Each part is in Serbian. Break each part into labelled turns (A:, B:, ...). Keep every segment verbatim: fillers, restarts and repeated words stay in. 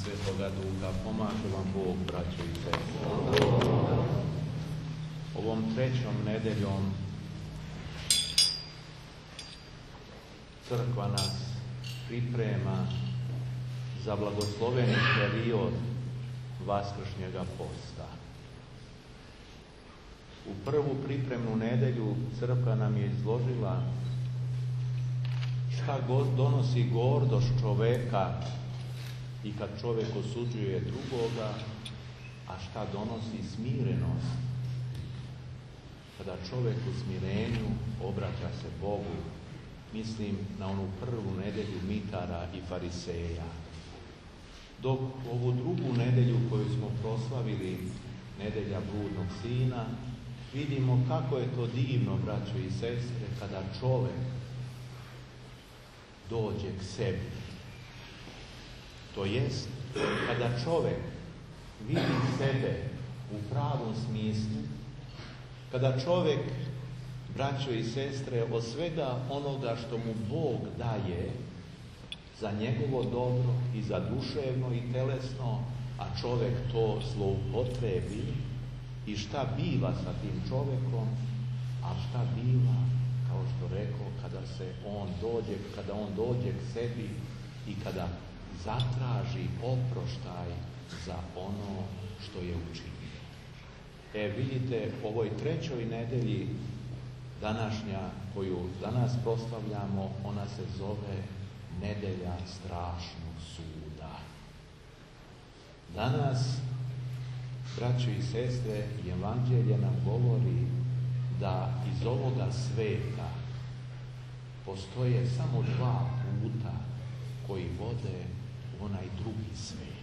A: Svetoga Duha. Pomaže vam Bog, braćo i sestre. Ovom trećom nedeljom crkva nas priprema za blagosloveni period vaskršnjega posta. U prvu pripremnu nedelju crkva nam je izložila šta donosi gordost čoveka i kad čovjek osuđuje drugoga, a šta donosi smirenost. Kada čovjek u smirenju obraća se Bogu, mislim na onu prvu nedelju mitara i fariseja. Dok ovu drugu nedelju koju smo proslavili, nedelja bludnog sina, vidimo kako je to divno, braćo i sestre, kada čovjek dođe k sebi. To jest, kada čovjek vidi sebe u pravom smislu, kada čovjek, braćo i sestre, od svega onoga što mu Bog daje za njegovo dobro i za duševno i telesno, a čovjek to zloupotrebi, i šta biva sa tim čovjekom, a šta biva, kao što rekao, kada se on dođe, kada on dođe k sebi i kada zatraži oproštaj za ono što je učinio. E, vidite, ovoj trećoj nedelji današnja, koju danas proslavljamo, ona se zove nedelja strašnog suda. Danas, braćo i sestre, Evanđelje nam govori da iz ovoga sveta postoje samo dva puta koji vode u onaj drugi svet.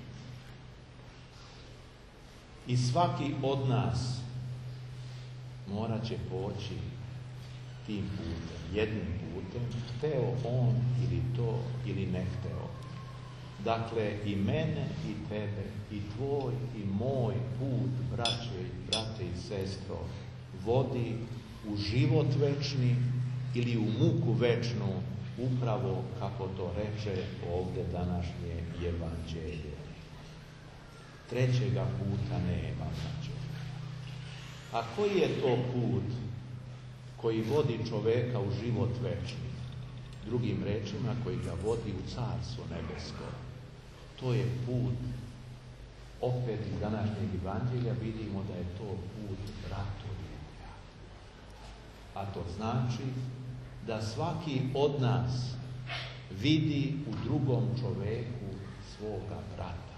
A: I svaki od nas morat će poći tim putem, jednim putem, hteo on ili to ili ne hteo. Dakle, i mene i tebe, i tvoj i moj put, braće, brate i sestro, vodi u život večni ili u muku večnu, upravo kako to reče ovdje današnje Evanđelje. Trećega puta nema, braćo. A koji je to put koji vodi čoveka u život večni? Drugim rečima, koji ga vodi u Carstvo nebesko. To je put, opet iz današnjeg Evanđelja vidimo da je to put bratoljublja. A to znači da svaki od nas vidi u drugom čoveku svoga brata.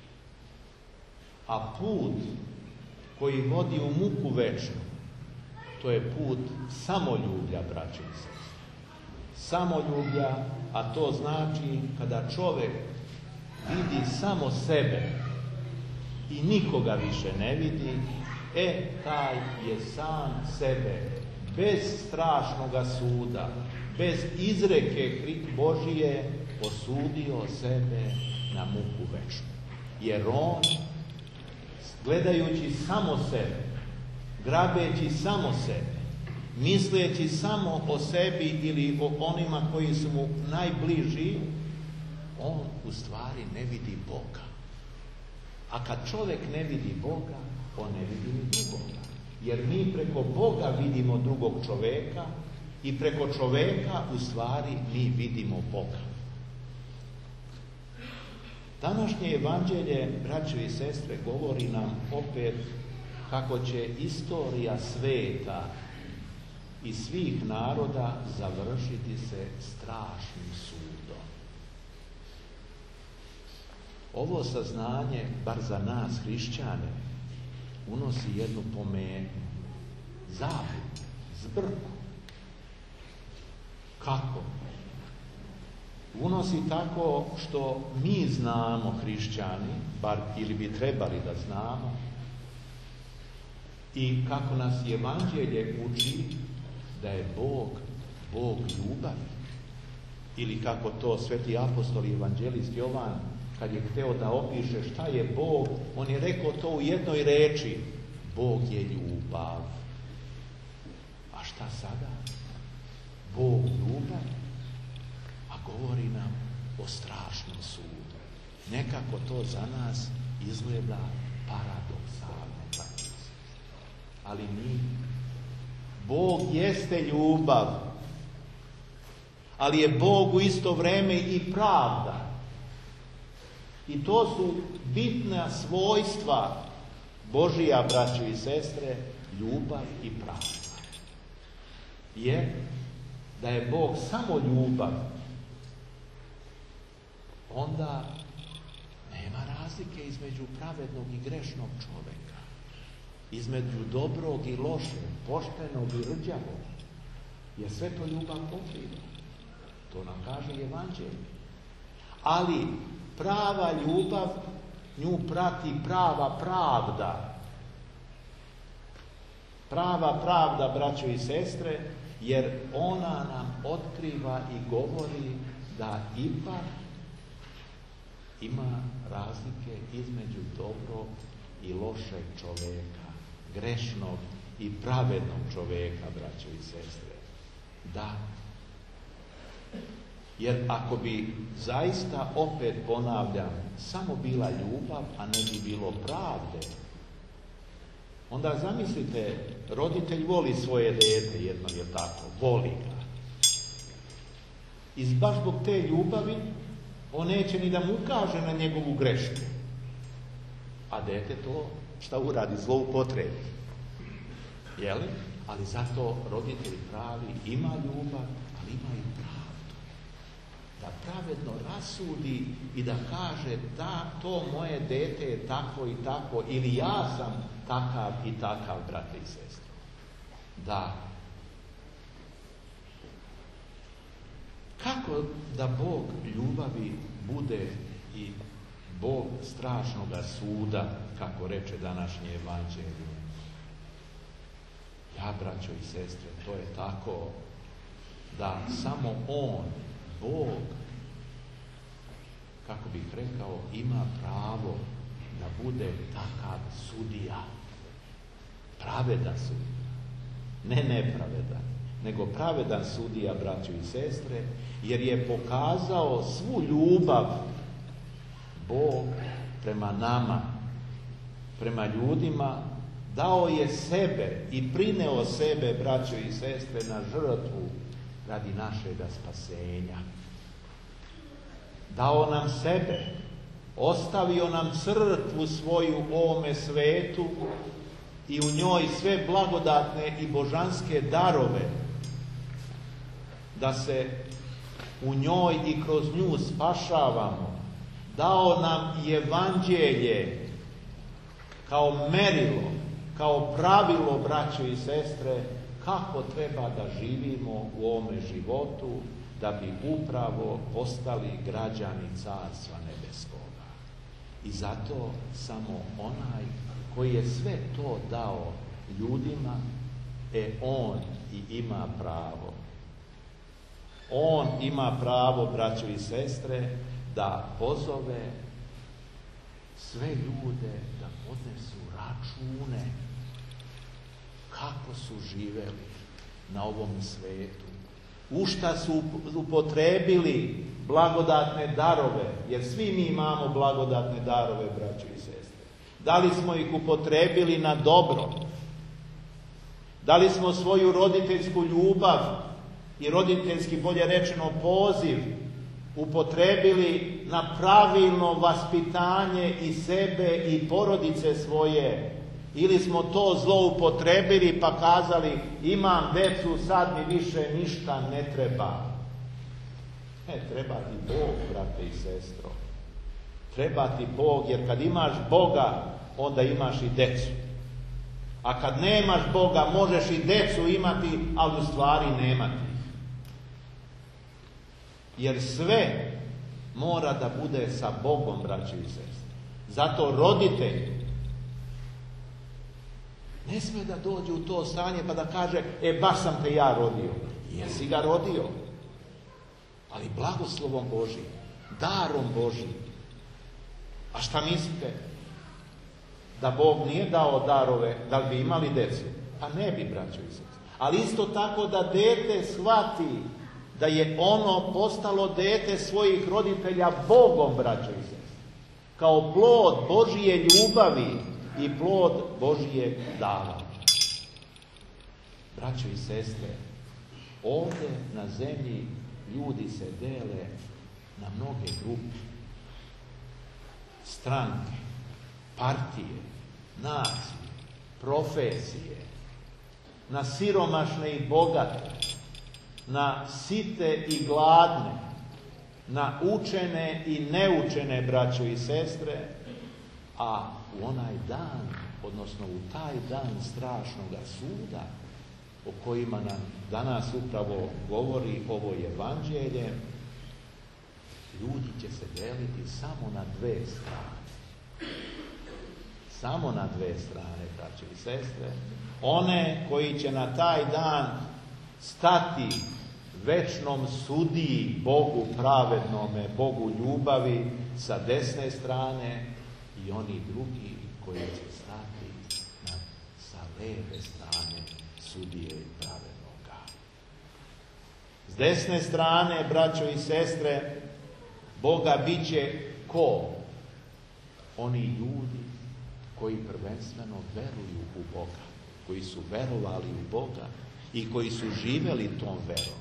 A: A put koji vodi u muku večnu, to je put samoljublja, braće i sestre. Samoljublja, a to znači kada čovjek vidi samo sebe i nikoga više ne vidi, e, taj je sam sebe, bez strašnoga suda, bez izreke Božije, osudio sebe na muku večnu. Jer on, gledajući samo sebe, grabeći samo sebe, misleći samo o sebi ili o onima koji su mu najbliži, on u stvari ne vidi Boga. A kad čovjek ne vidi Boga, on ne vidi ni drugoga. Jer mi preko Boga vidimo drugog čoveka i preko čoveka u stvari mi vidimo Boga. Današnje Evanđelje, braćo i sestre, govori nam opet kako će istorija sveta i svih naroda završiti se strašnim sudom. Ovo saznanje, bar za nas hrišćane, unosi jednu pometnju, zabludu, zbrku. Kako? Unosi tako što mi znamo, hrišćani, bar ili bi trebali da znamo, i kako nas Evanđelje uči da je Bog, Bog ljubavi. Ili kako to sveti apostol i evanđelist Jovan, kad je hteo da opiše šta je Bog, on je rekao to u jednoj reči: Bog je ljubav. A šta sada? Bog ljubav, a govori nam o strašnom sudu. Nekako to za nas izgleda paradoksalno. Ali nije. Bog jeste ljubav, ali je Bog u isto vrijeme i pravda. I to su bitna svojstva Božija, braćo i sestre, ljubav i pravda. Jer da je Bog samo ljubav, onda nema razlike između pravednog i grešnog čovjeka, između dobrog i lošeg, poštenog i rđavog, jer sve to ljubav pokriva. To nam kaže Evanđelje. Ali prava ljubav, nju prati prava pravda. Prava pravda, braćo i sestre, jer ona nam otkriva i govori da ipak ima razlike između dobrog i lošeg čovjeka, grešnog i pravednog čovjeka, braćo i sestre. Da. Jer ako bi zaista, opet ponavljam, samo bila ljubav, a ne bi bilo pravde, onda zamislite, roditelj voli svoje dijete, jedno je tako, voli ga. I baš zbog te ljubavi, on neće ni da mu ukaže na njegovu grešku. A dijete to, šta uradi, zloupotrebi. Jeli? Ali zato roditelj pravi ima ljubav, ali ima i pravdu. Da pravedno rasudi i da kaže da to moje dete je tako i tako, ili ja sam takav i takav, brate i sestre. Da. Kako da Bog ljubavi bude i Bog strašnoga suda, kako reče današnje Evanđelje? Ja, braćo i sestre, to je tako da samo On, Bog, kako bih rekao, ima pravo da bude takav sudija. Pravedan sudija. Ne nepravedan, nego pravedan sudija, braćo i sestre, jer je pokazao svu ljubav Bog prema nama, prema ljudima, dao je sebe i prineo sebe, braćo i sestre, na žrtvu radi našega spasenja. Dao nam sebe, ostavio nam crkvu svoju u ovome svetu i u njoj sve blagodatne i božanske darove, da se u njoj i kroz nju spašavamo. Dao nam i Evanđelje kao merilo, kao pravilo, braćo i sestre, kako treba da živimo u ovome životu, da bi upravo postali građani Carstva nebeskoga. I zato samo onaj koji je sve to dao ljudima, e on i ima pravo. On ima pravo, braćo i sestre, da pozove sve ljude da podnesu račune kako su živeli na ovom svetu, u šta su upotrebili blagodatne darove, jer svi mi imamo blagodatne darove, braćo i sestre. Da li smo ih upotrebili na dobro? Da li smo svoju roditeljsku ljubav i roditeljski, bolje rečeno, poziv upotrebili na pravilno vaspitanje i sebe i porodice svoje? Ili smo to zloupotrebili pa kazali, imam decu, sad mi više ništa ne treba? Ne, treba ti Bog, brate i sestro. Treba ti Bog, jer kad imaš Boga, onda imaš i decu. A kad nemaš Boga, možeš i decu imati, ali u stvari nemati. Jer sve mora da bude sa Bogom, braći i sestre. Zato roditelj ne sme da dođe u to stanje pa da kaže, e baš sam te ja rodio. Jesi ga rodio, ali blagoslovom Božim, darom Božim. A šta mislite? Da Bog nije dao darove, da li bi imali decu? Pa ne bi, braćo i sestre. Ali isto tako da dete shvati da je ono postalo dete svojih roditelja Bogom, braćo i sestre. kao plod Božije ljubavi i plod Božijeg davanja. Braćo i sestre, ovdje na zemlji ljudi se dele na mnoge grupe, stranke, partije, nacije, profesije, na siromašne i bogate, na site i gladne, na učene i neučene, braćo i sestre, a u onaj dan, odnosno u taj dan strašnoga suda, o kojima nam danas upravo govori ovo evanđelje, ljudi će se deliti samo na dve strane. Samo na dve strane, braćo i sestre. One koji će na taj dan stati večnom sudiji, Bogu pravednome, Bogu ljubavi sa desne strane, i oni drugi koji će stati na, sa leve strane sudije pravednoga. S desne strane, braćo i sestre, Boga bit će ko? Oni ljudi koji prvenstveno veruju u Boga, koji su verovali u Boga i koji su živjeli tom verom.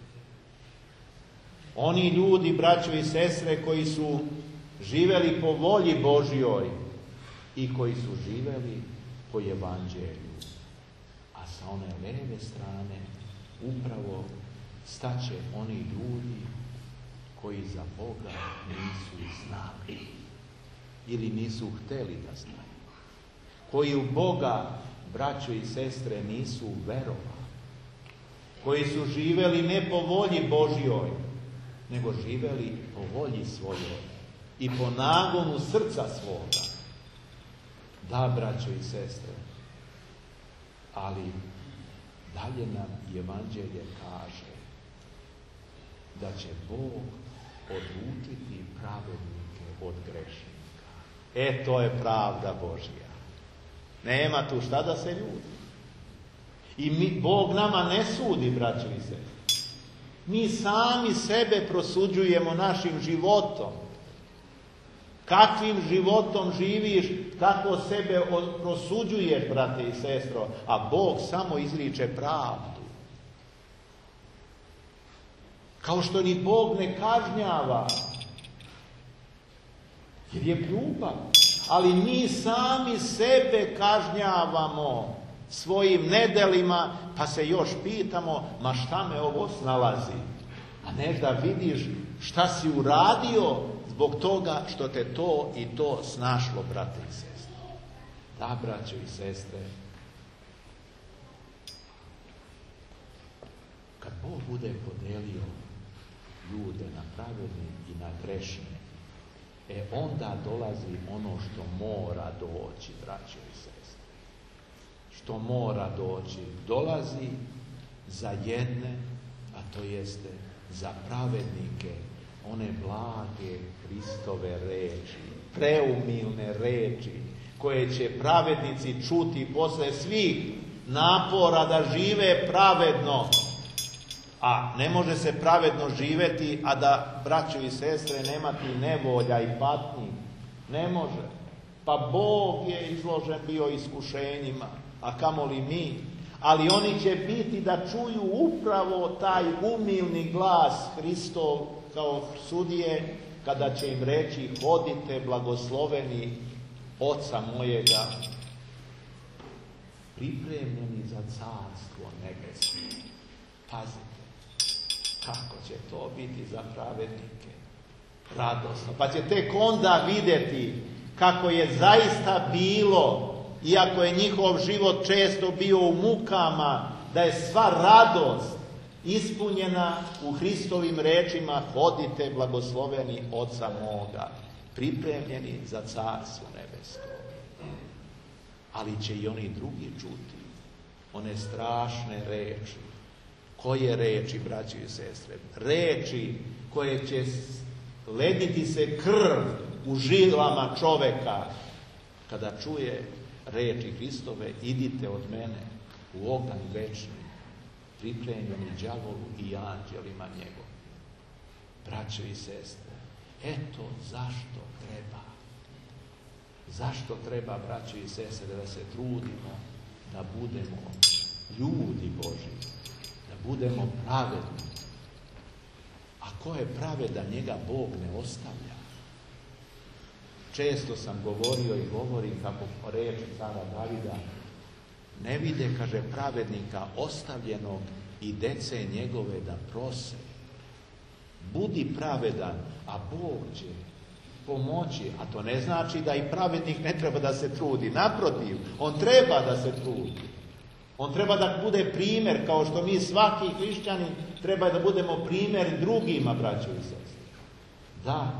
A: Oni ljudi, braćo i sestre, koji su živjeli po volji Božjoj i koji su živjeli po evanđelju. A sa one leve strane upravo staće oni ljudi koji za Boga nisu znali ili nisu htjeli da znaju. Koji u Boga, braćo i sestre, nisu verovali. Koji su živjeli ne po volji Božjoj, nego živjeli po volji svojoj i po nagonu srca svoga. Da, braćo i sestre, ali dalje nam evanđelje kaže da će Bog odlučiti pravednike od grešnika. E, to je pravda Božja. Nema tu šta da se ljudi. I mi, Bog nama ne sudi, braćo i sestre. Mi sami sebe prosuđujemo našim životom. Kakvim životom živiš, kako sebe prosuđuješ, brate i sestro, a Bog samo izriče pravdu. Kao što ni Bog ne kažnjava, jer je ljubav, ali mi sami sebe kažnjavamo svojim nedelima, pa se još pitamo, ma šta me ovo snalazi? A ne da vidiš šta si uradio zbog toga što te to i to snašlo, brate i sestre. Da, braćo i sestre, kad Bog bude podelio ljude na pravedne i na grešne, e onda dolazi ono što mora doći, braćo i sestre. Što mora doći, dolazi za jedne, a to jeste za pravednike, one blage Hristove reči, preumilne reči, koje će pravednici čuti posle svih napora da žive pravedno. A ne može se pravedno živjeti, a da, braćo i sestre, nemati nevolja i patnji. Ne može. Pa Bog je izložen bio iskušenjima, a kamoli mi. Ali oni će biti da čuju upravo taj umilni glas Hristov kao sudije, kada će im reći: hodite blagosloveni Oca mojega, pripremljeni za carstvo nebesko. Pazite, kako će to biti za pravednike radosno. Pa će tek onda vidjeti kako je zaista bilo, iako je njihov život često bio u mukama, da je sva radost ispunjena u Hristovim rečima: hodite blagosloveni Oca moga, pripremljeni za carstvo nebesko. Ali će i oni drugi čuti one strašne reči. Koje reči, braći i sestre? Reči koje će lediti se krv u žilama čoveka kada čuje reči Hristove: idite od mene u oganj večni, pripremljeni đavolu i anđelima njegov. Braćo i sestre, eto zašto treba Zašto treba, braće i sestre, da se trudimo da budemo ljudi Božji, da budemo pravedni? A ko je pravedan, njega Bog ne ostavlja. Često sam govorio i govorim kako po reči cara Davida, ne vide, kaže, pravednika ostavljenog i dece njegove da prose. Budi pravedan, a Bog će pomoći. A to ne znači da i pravednik ne treba da se trudi. Naprotiv, on treba da se trudi. On treba da bude primjer, kao što mi svaki hrišćanin treba da budemo primjer drugima, braćo i sestre. Da,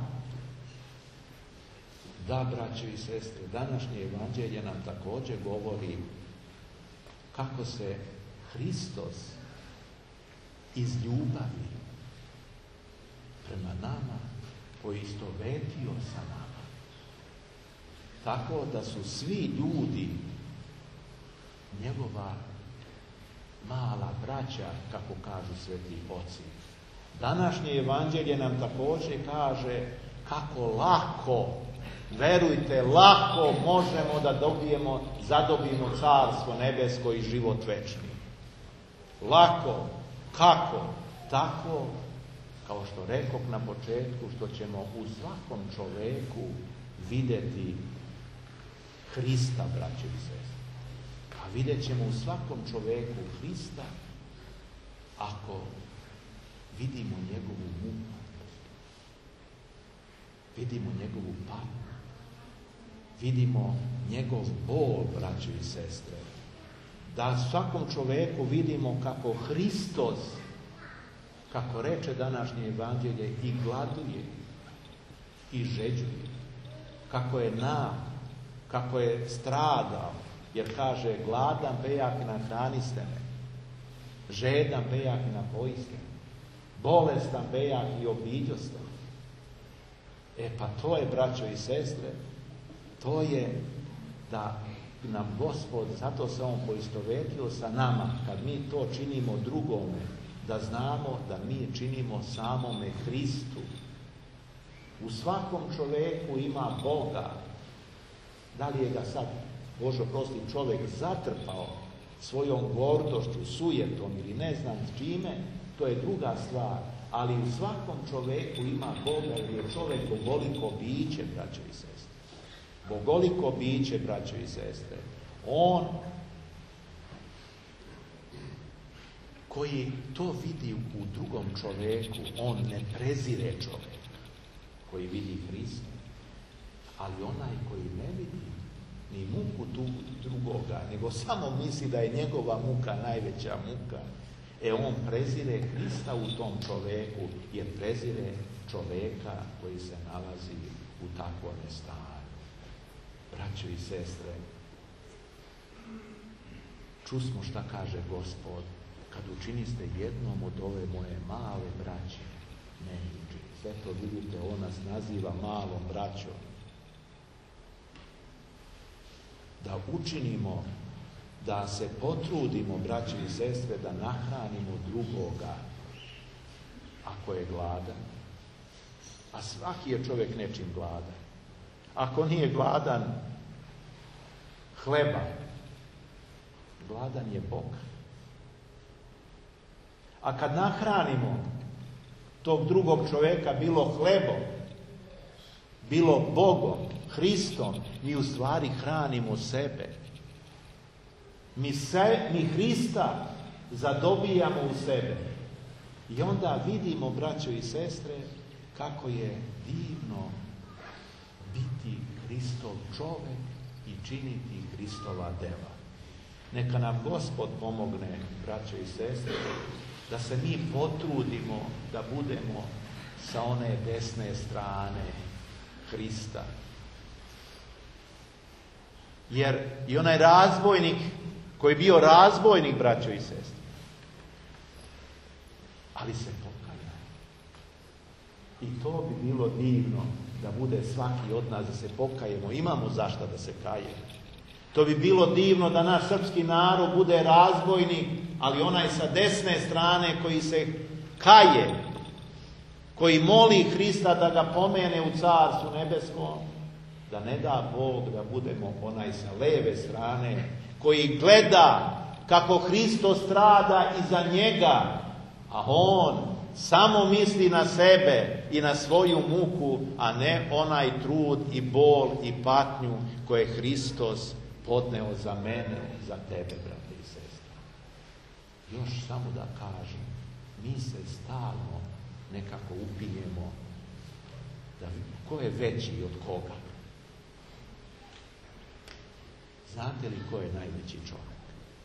A: da, braćo i sestre, današnje evanđelje nam također govori kako se Hristos iz ljubavi prema nama poistovetio sa nama. Tako da su svi ljudi njegova mala braća, kako kažu sveti oci. Današnje evanđelje nam također kaže kako lako, verujte, lako možemo da dobijemo, zadobijemo carstvo nebesko i život večni. Lako. Kako? Tako, kao što rekao na početku, što ćemo u svakom čoveku vidjeti Hrista, braće i sestre. A vidjet ćemo u svakom čoveku Hrista ako vidimo njegovu muku, vidimo njegovu patnju, vidimo njegov bol, braće i sestre. Da svakom čoveku vidimo kako Hristos, kako reče današnje evanđelje, i gladuje i žeđuje, kako je nam, kako je stradao, jer kaže gladan bejak i nahraniste me, žedan bejak i napojiste me, bolestan bejak i obiđoste me. E pa to je, braćo i sestre, to je da nam Gospod, zato se On poistovetio sa nama, kad mi to činimo drugome, da znamo da mi činimo samome Hristu. U svakom čoveku ima Boga. Da li je ga sad, Bože oprosti, čovjek zatrpao svojom gordošću, sujetom ili ne znam čime, to je druga stvar. Ali u svakom čoveku ima Boga, jer je čovjek bogoliko biće, braćo i sestre. Bogoliko biće, braćo i sestre. On koji to vidi u drugom čoveku, on ne prezire čovjeka koji vidi Hrista. Ali onaj koji ne vidi ni muku tu drugoga, nego samo misli da je njegova muka najveća muka, e on prezire Hrista u tom čoveku, jer prezire čoveka koji se nalazi u takvom stanju. Braćo i sestre, čusmo šta kaže Gospod: kad učiniste jednom od ove moje male braće, meni učinite. Sve to vidite, on nas naziva malom braćom. Da učinimo, da se potrudimo, braće i sestre, da nahranimo drugoga ako je gladan. A svaki je čovjek nečim gladan. Ako nije gladan hleba, gladan je Bog. A kad nahranimo tog drugog čovjeka, bilo hlebom, bilo Bogom, Hristom, mi u stvari hranimo sebe. Mi, se, mi Hrista zadobijamo u sebe. I onda vidimo, braćo i sestre, kako je divno biti Hristov čovjek i činiti Hristova dela. Neka nam Gospod pomogne, braćo i sestre, da se mi potrudimo da budemo sa one desne strane Hrista. Jer i onaj razbojnik koji je bio razbojnik, braćo i sestre, ali se pokaja. I to bi bilo divno da bude svaki od nas, da se pokajemo. Imamo zašto da se kajemo. To bi bilo divno da naš srpski narod bude razbojnik, ali onaj sa desne strane koji se kaje, koji moli Hrista da ga pomene u carstvu nebeskom Da ne da Bog da budemo onaj sa leve strane koji gleda kako Hristo strada iza njega, a on samo misli na sebe i na svoju muku, a ne onaj trud i bol i patnju koje je Hristos podneo za mene, za tebe, brate i sestre. Još samo da kažem, mi se stalno nekako upinjemo da ko je veći od koga. Znate li ko je najveći čovjek?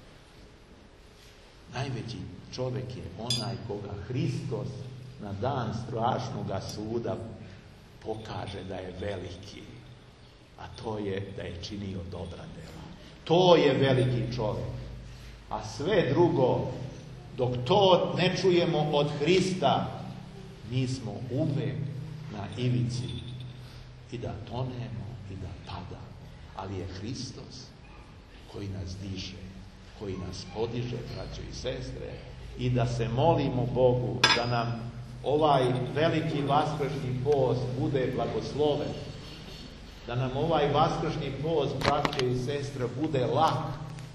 A: Najveći čovjek je onaj koga Hristos na dan strašnoga suda pokaže da je veliki, a to je da je činio dobra dela. To je veliki čovjek. A sve drugo, dok to ne čujemo od Hrista, mi smo uvek na ivici i da tonemo i da padamo. Ali je Hristos koji nas diže, koji nas podiže, braćo i sestre, i da se molimo Bogu da nam ovaj veliki vaskršnji post bude blagosloven, da nam ovaj vaskršnji post, braćo i sestre, bude lak,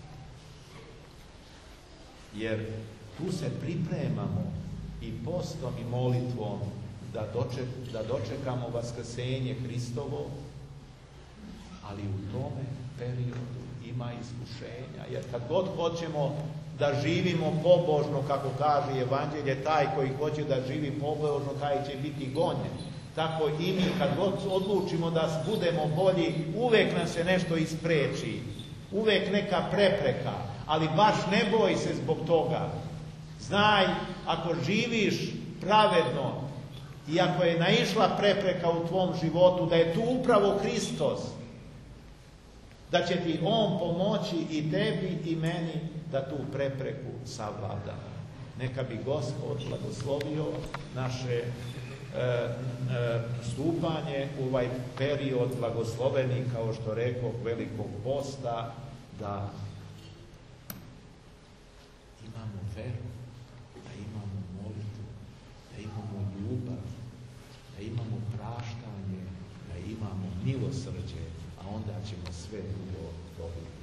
A: jer tu se pripremamo i postom i molitvom da, doček, da dočekamo vaskrsenje Hristovo, ali u tome periodu ima iskušenja, jer kad god hoćemo da živimo pobožno, kako kaže Evanđelje, taj koji hoće da živi pobožno, taj će biti gonjen. Tako i mi, kad god odlučimo da budemo bolji, uvek nam se nešto ispreči, uvek neka prepreka, ali baš ne boj se zbog toga. Znaj, ako živiš pravedno i ako je naišla prepreka u tvom životu, da je tu upravo Hristos, da će ti On pomoći i tebi i meni da tu prepreku savlada. Neka bi Gospod blagoslovio naše e, e, stupanje u ovaj period blagosloveni, kao što rekao, velikog posta, da imamo veru, da imamo molitvu, da imamo ljubav, da imamo praštanje, da imamo milosrđe, a onda ćemo sve drugo dobiti.